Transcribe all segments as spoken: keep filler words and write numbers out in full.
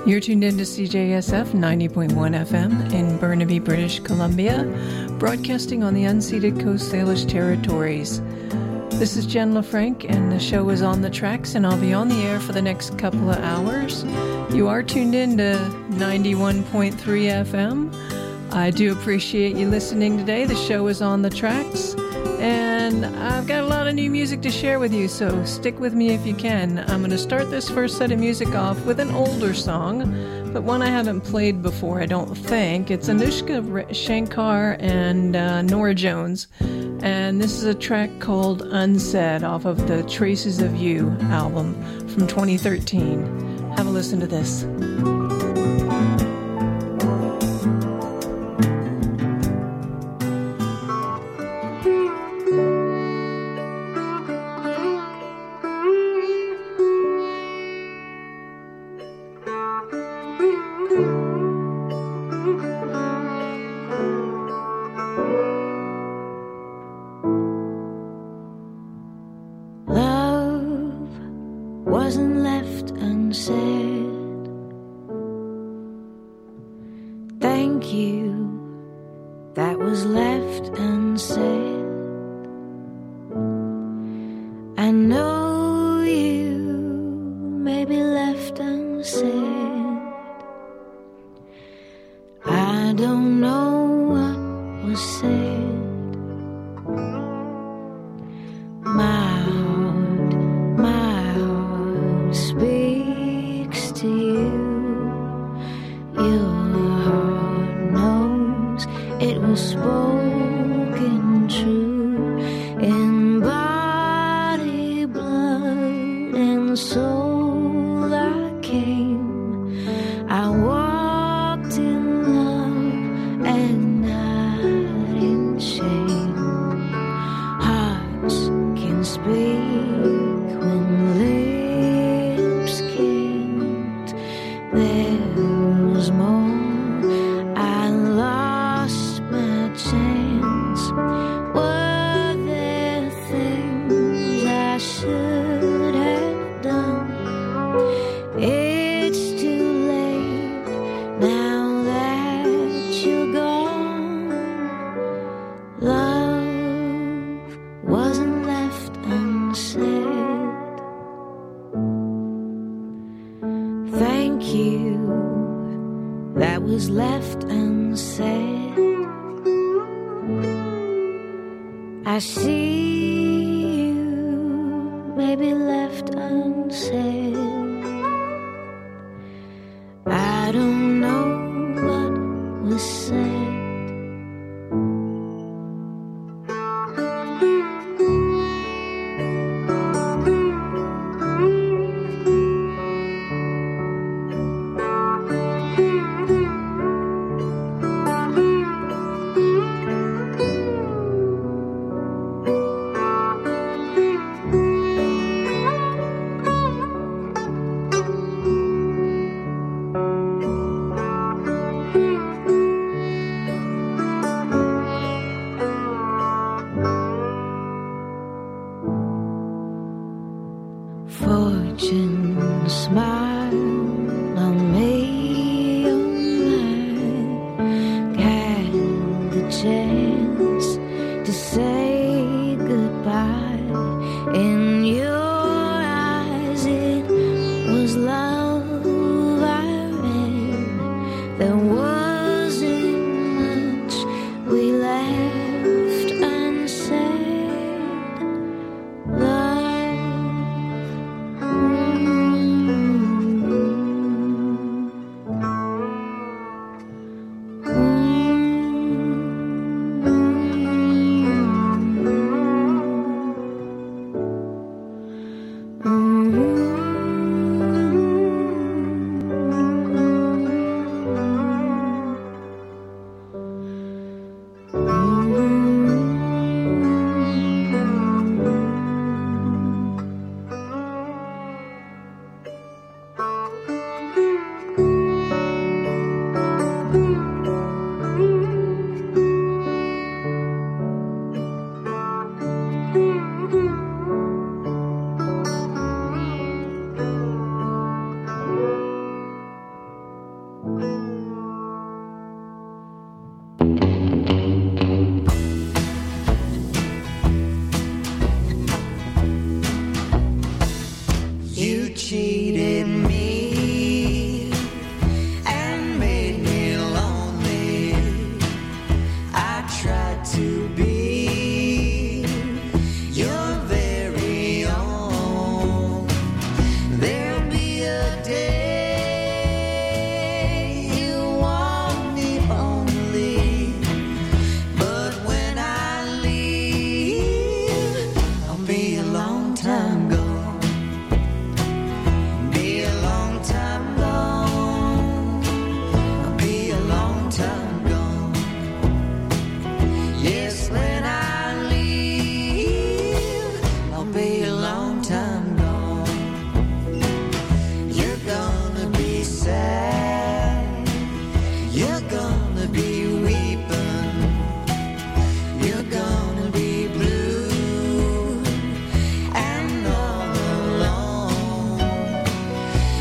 You're tuned in to C J S F ninety point one F M in Burnaby, British Columbia, broadcasting on the unceded Coast Salish territories. This is Jen LaFranc, and the show is On the Tracks, and I'll be on the air for the next couple of hours. You are tuned in to ninety-one point three F M. I do appreciate you listening today. The show is On the Tracks, and I've got a lot of new music to share with you, so stick with me if you can. I'm going to start this first set of music off with an older song, but one I haven't played before, I don't think. It's Anushka Shankar and uh, Nora Jones, and this is a track called Unsaid off of the Traces of You album from twenty thirteen. Have a listen to this.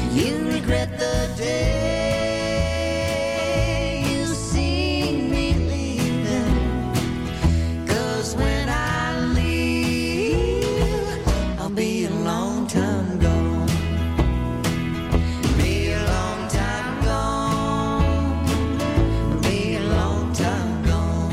You regret the day you see me leaving. 'Cause when I leave, I'll be a long time gone. Be a long time gone. Be a long time gone.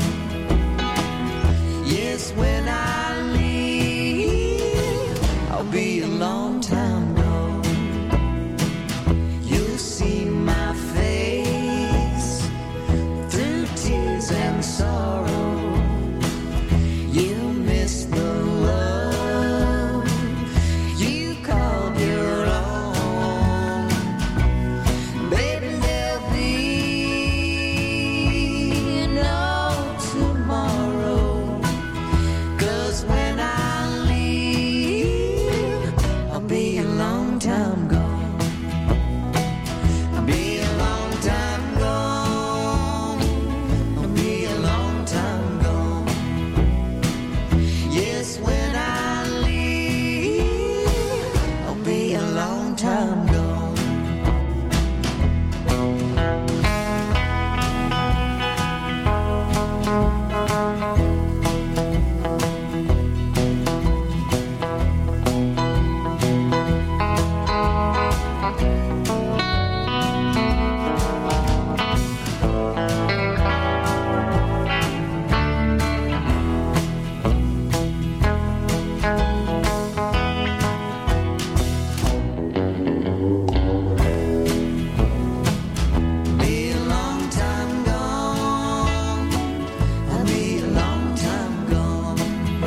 Yes, when I leave, I'll be a long time gone. You'll see my face through tears and sorrow. You'll miss the love you called your own. Baby, there'll be no tomorrow. 'Cause when I leave, I'll be a long time gone. I'll be a long time gone. I'll be a long time gone. Yes, when I leave, I'll be a long time gone. Be a long time gone. I'll be a long time gone.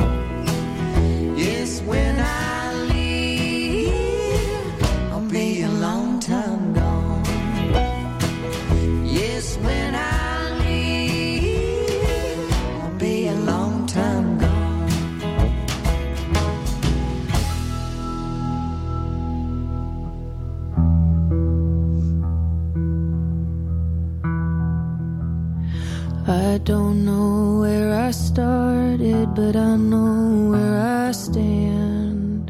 Yes, when I leave, I'll be a long time gone. Yes, when I leave, I'll be a long time gone. I don't know where I started, but I know where I stand.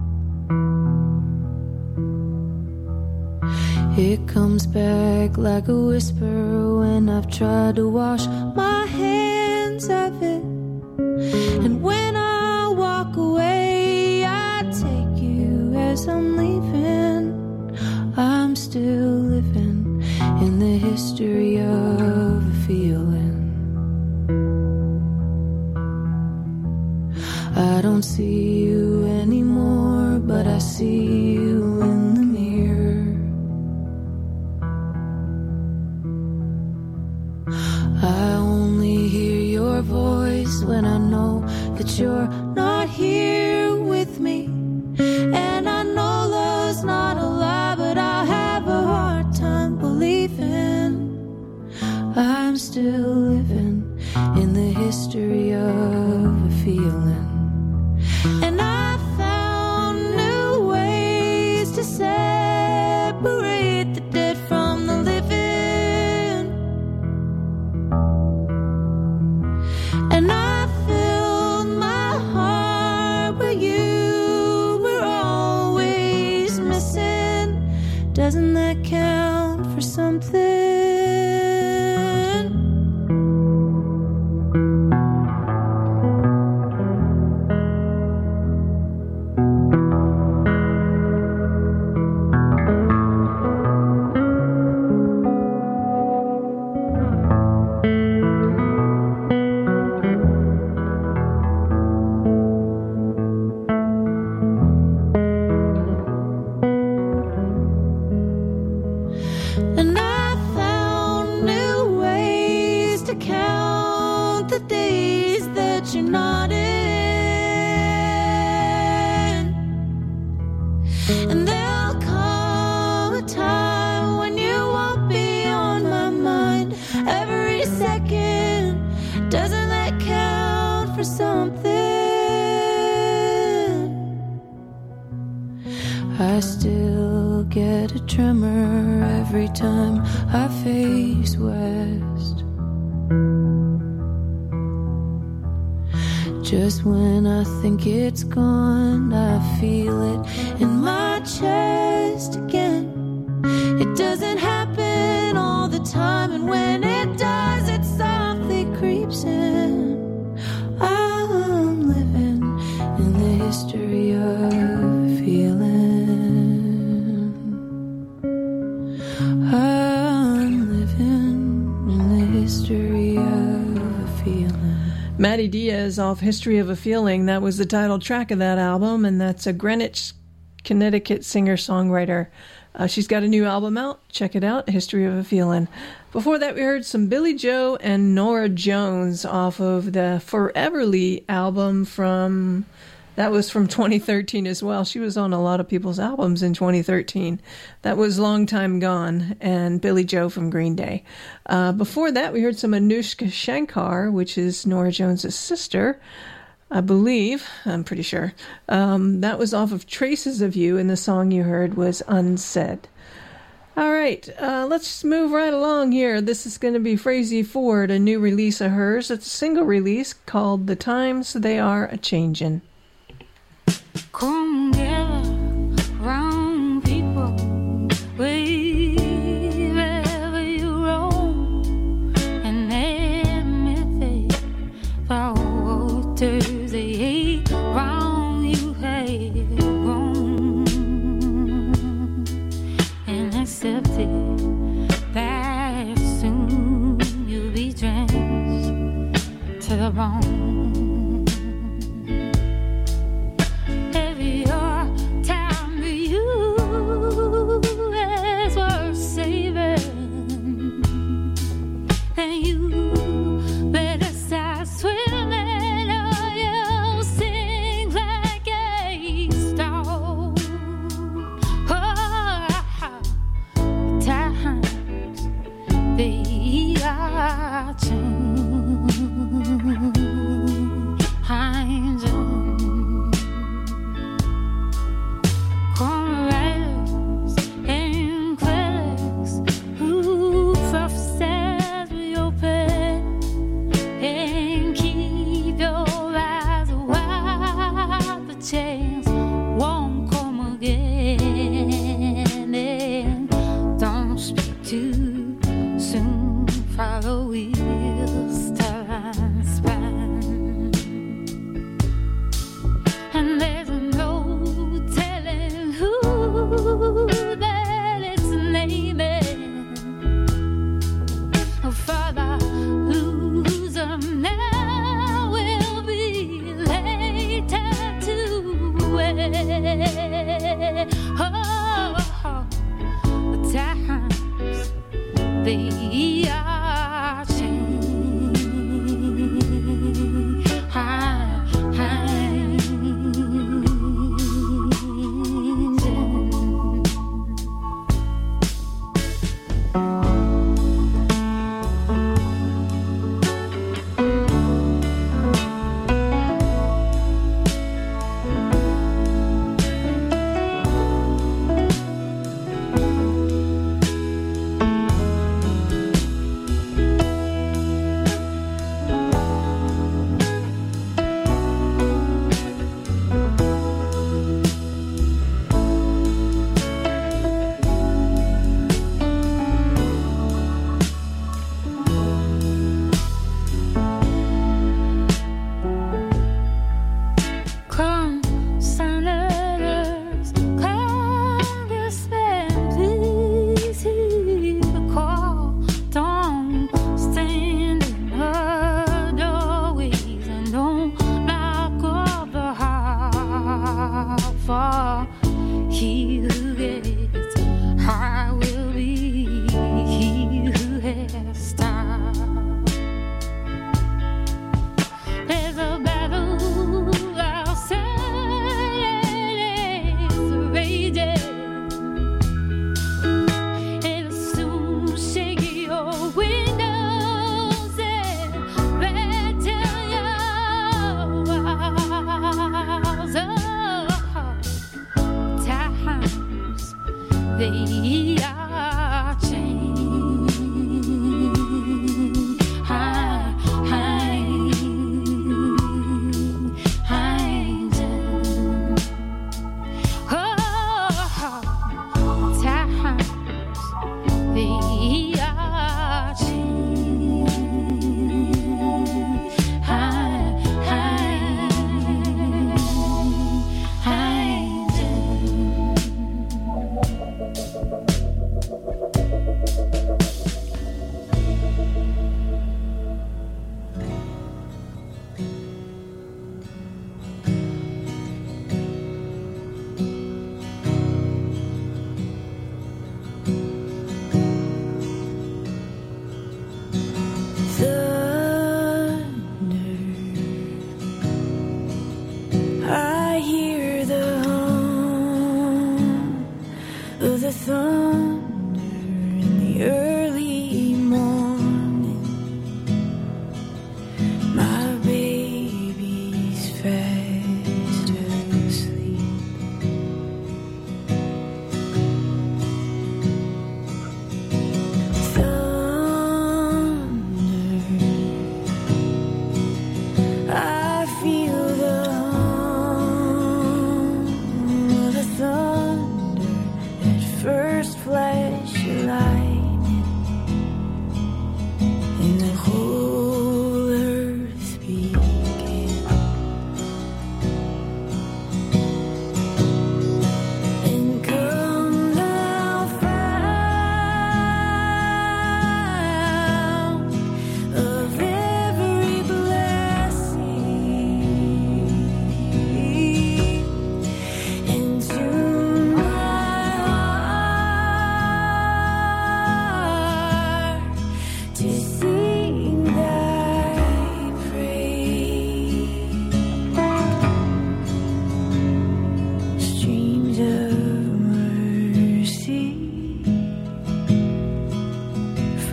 It comes back like a whisper when I've tried to wash my hands of it. And when I walk away, I take you as I'm leaving. I'm still living in the history of a feeling. I don't see you anymore, but I see you in the mirror. I only hear your voice when I know that you're not here with me. And I know love's not a lie, but I have a hard time believing I'm still living in the history of a feeling. And I found new ways to separate the dead from the living. And I filled my heart where you were always missing. Doesn't that count for something? And I found new ways to count the days that you're not in. And there'll come a time when you won't be on my mind every second. Doesn't that count for something? I still get a tremor every time I face west. Just when I think it's gone, I feel it in my chest again. time, and when it does, it softly creeps in. I'm living in the history of feeling. I'm living in the history of a feeling. Maddie Diaz off History of a Feeling. That was the title track of that album, and that's a Greenwich, Connecticut singer-songwriter. Uh, she's got a new album out. Check it out, History of a Feeling. Before that, we heard some Billy Joe and Norah Jones off of the Foreverly album from... That was from twenty thirteen as well. She was on a lot of people's albums in twenty thirteen. That was Long Time Gone and Billy Joe from Green Day. Uh, before that, we heard some Anushka Shankar, which is Norah Jones' sister, I believe. I'm pretty sure. Um, that was off of Traces of You, and the song you heard was Unsaid. All right, uh, let's move right along here. This is going to be Frazee Ford, a new release of hers. It's a single release called The Times They Are A-Changin'. Come gather round people wherever you roam, and admit they voters they hate round you have grown, and accept it that soon you'll be drenched to the bone.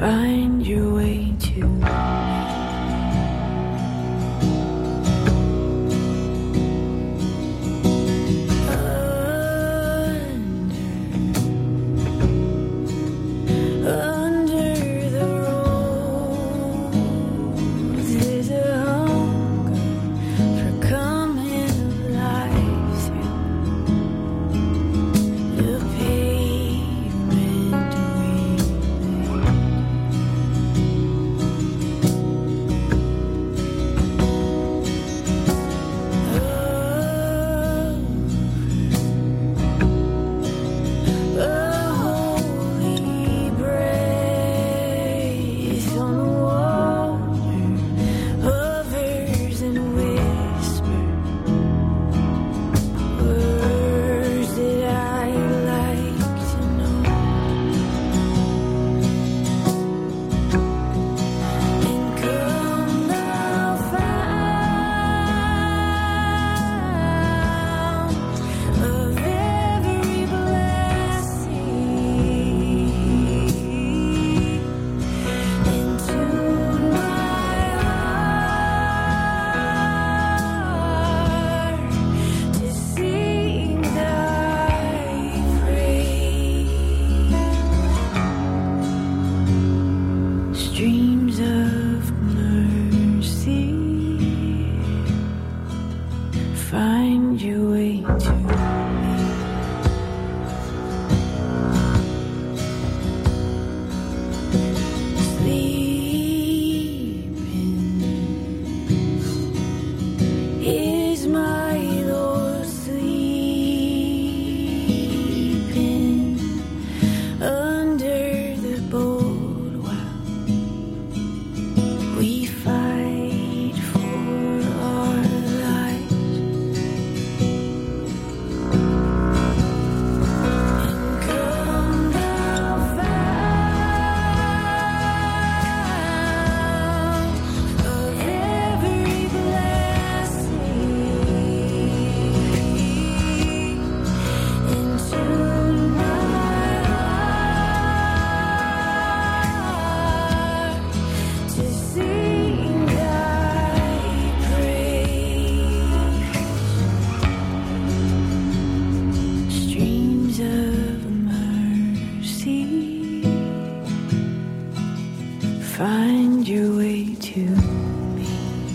find your way to me. Find your way to me.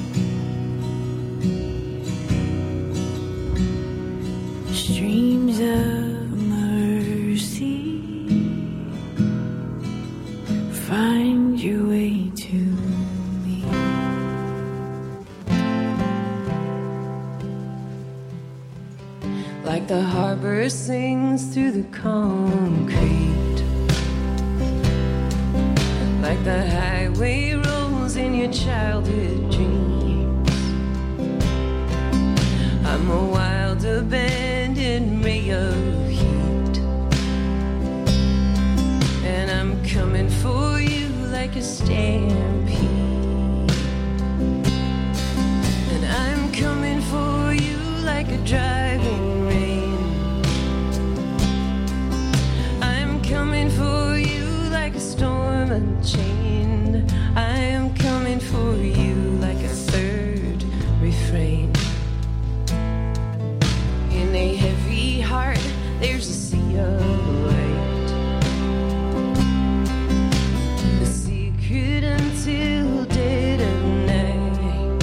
Streams of mercy. Find your way to me. Like the harbor sings through the concrete, like the highway rolls in your childhood dreams. I'm a wild abandoned ray of heat, and I'm coming for you like a stampede. And I'm coming for you like a driving rain. I'm coming for you like a storm unchained. I am coming for you like a third refrain. In a heavy heart, there's a sea of light, a secret until dead of night,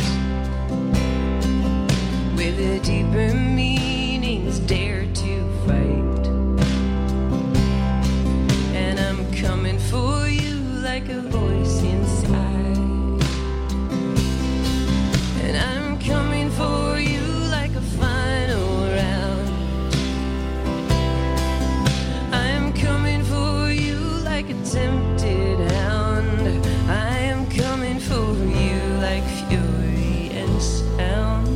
where the deeper meanings dare to fight. And I'm coming for you like a voice inside, and I'm coming for you like a final round. I'm coming for you like a tempted hound. I am coming for you like fury and sound.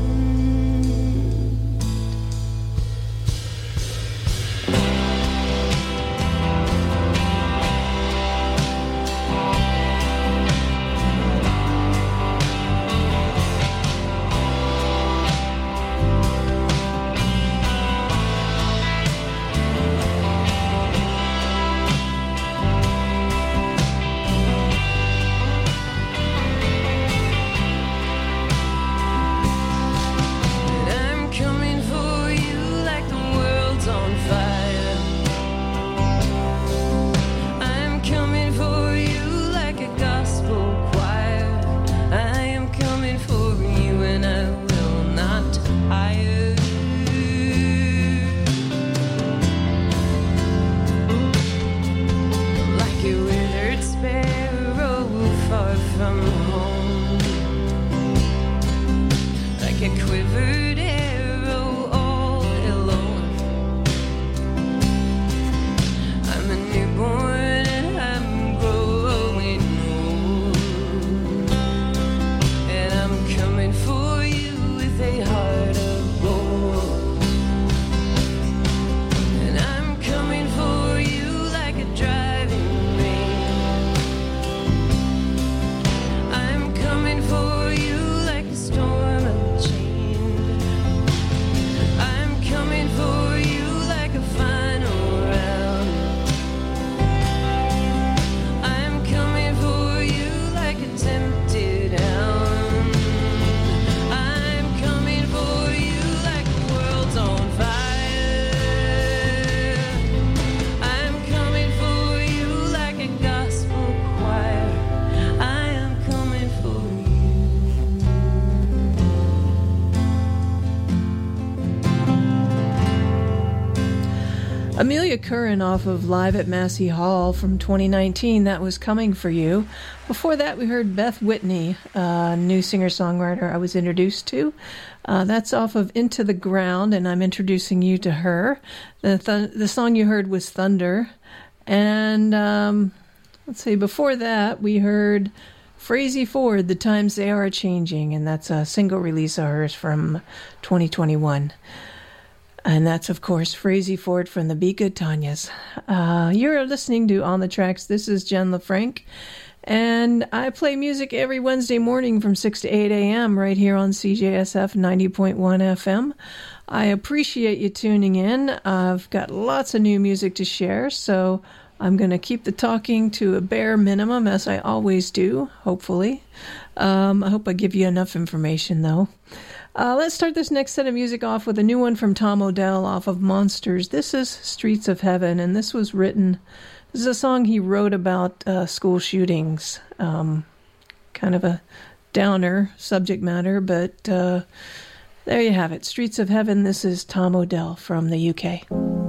Amelia Curran off of Live at Massey Hall from twenty nineteen, that was Coming For You. Before that, we heard Beth Whitney, a new singer-songwriter I was introduced to. Uh, that's off of Into the Ground, and I'm introducing you to her. The, th- the song you heard was Thunder. And um, let's see, before that, we heard Frazey Ford, The Times They Are Changing, and that's a single release of hers from twenty twenty-one. And that's, of course, Frazey Ford from the Be Good Tanyas. Uh, you're listening to On the Tracks. This is Jen LaFranc. And I play music every Wednesday morning from six to eight a.m. right here on C J S F ninety point one F M. I appreciate you tuning in. I've got lots of new music to share, so I'm going to keep the talking to a bare minimum, as I always do, hopefully. Um, I hope I give you enough information, though. Uh, let's start this next set of music off with a new one from Tom Odell off of Monsters. This is Streets of Heaven, and this was written, this is a song he wrote about uh, school shootings. Um, kind of a downer subject matter, but uh, there you have it. Streets of Heaven, this is Tom Odell from the U K.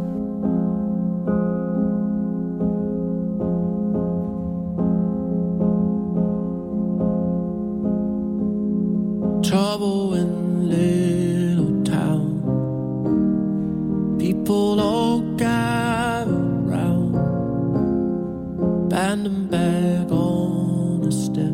Trouble in little town, people all gather round, band and bag on a step.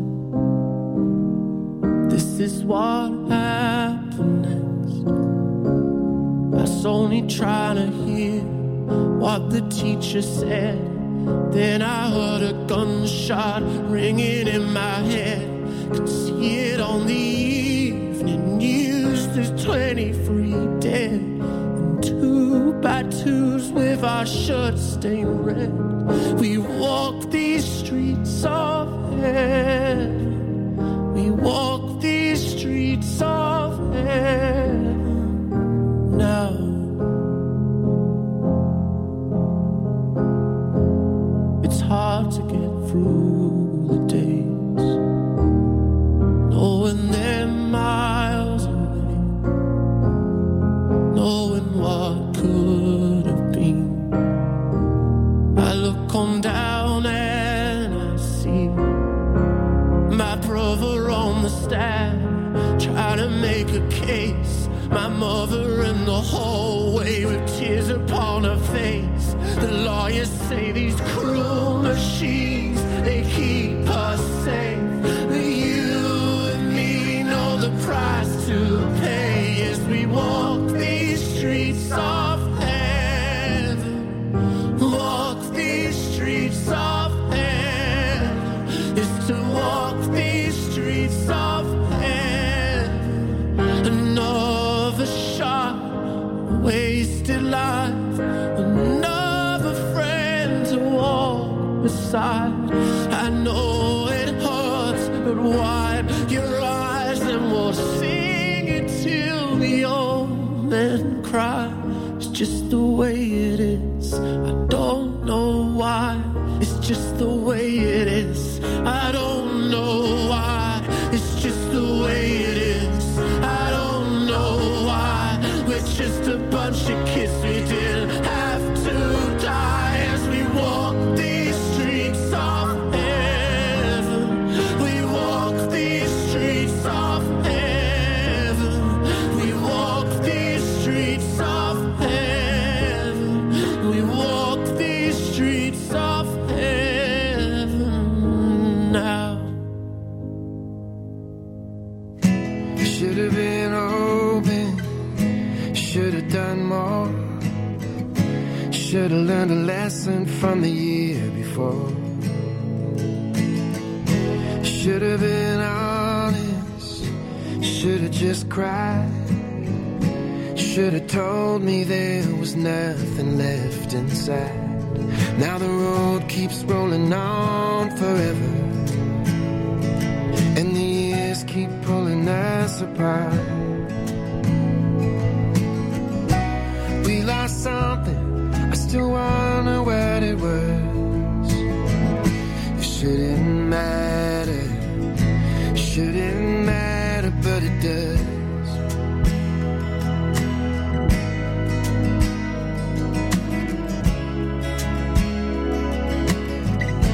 This is what happened next. I was only trying to hear what the teacher said. Then I heard a gunshot ringing in my head. Could see it on the evening news. There's twenty-three dead and two by twos with our shirts stained red. We walk these streets of heaven. We walk these streets of heaven now. It's hard to get through the days knowing they're miles away, knowing what could have been. I look on down and I see my brother on the stand, trying to make a case. My mother in the hallway with tears upon her face. The lawyers say these cruel machines, they keep us safe. The price to pay as we walk these streets of heaven. Walk these streets of heaven is to walk these streets of heaven. Another shot, wasted life, another friend to walk beside. I know it hurts, but wipe your eyes and we'll sing it till the old men cry. It's just the way it is. I don't know why. It's just the way it is. I don't know why. It's just the way it is. I don't know why. We're just a bunch of kids. We didn't have to die as we walk these streets of heaven. We walk these streets of heaven. We walk these streets of heaven. We walk these streets of heaven now. Should have been open. Should have done more. Should have learned a lesson from the year before. Should have been honest. Should have just cried. Should have told me there was nothing left inside. Now the road keeps rolling on forever, and the years keep pulling us apart.